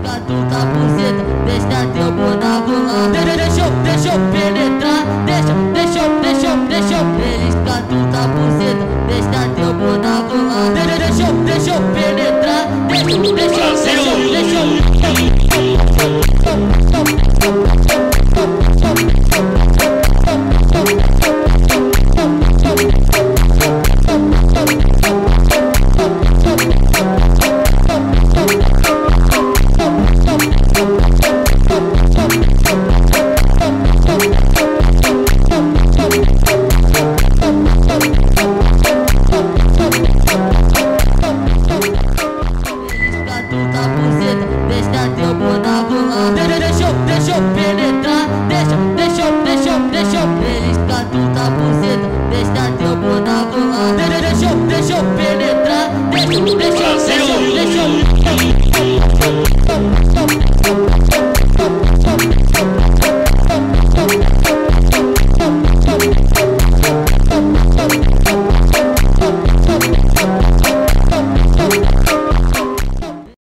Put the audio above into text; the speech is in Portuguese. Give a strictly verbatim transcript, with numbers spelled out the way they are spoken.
tu tá buceta, deixa teu bunda voar. Deixa eu, deixa eu penetrar, deixa, deixa eu, deixa eu, deixa eu beliscar tu tá buceta, deixa teu bunda voar. Deixa eu, deixa eu penetrar, deixa, deixa eu, deixa eu, deixa eu. Deixa teu bunda voar. Deixa eu, deixa eu penetrar, deixa, deixa eu, deixa eu, deixa eu beliscar tu tá buceta, deixa teu bunda voar. Deixa eu, deixa eu penetrar, deixa, deixa eu, deixa eu, deixa eu.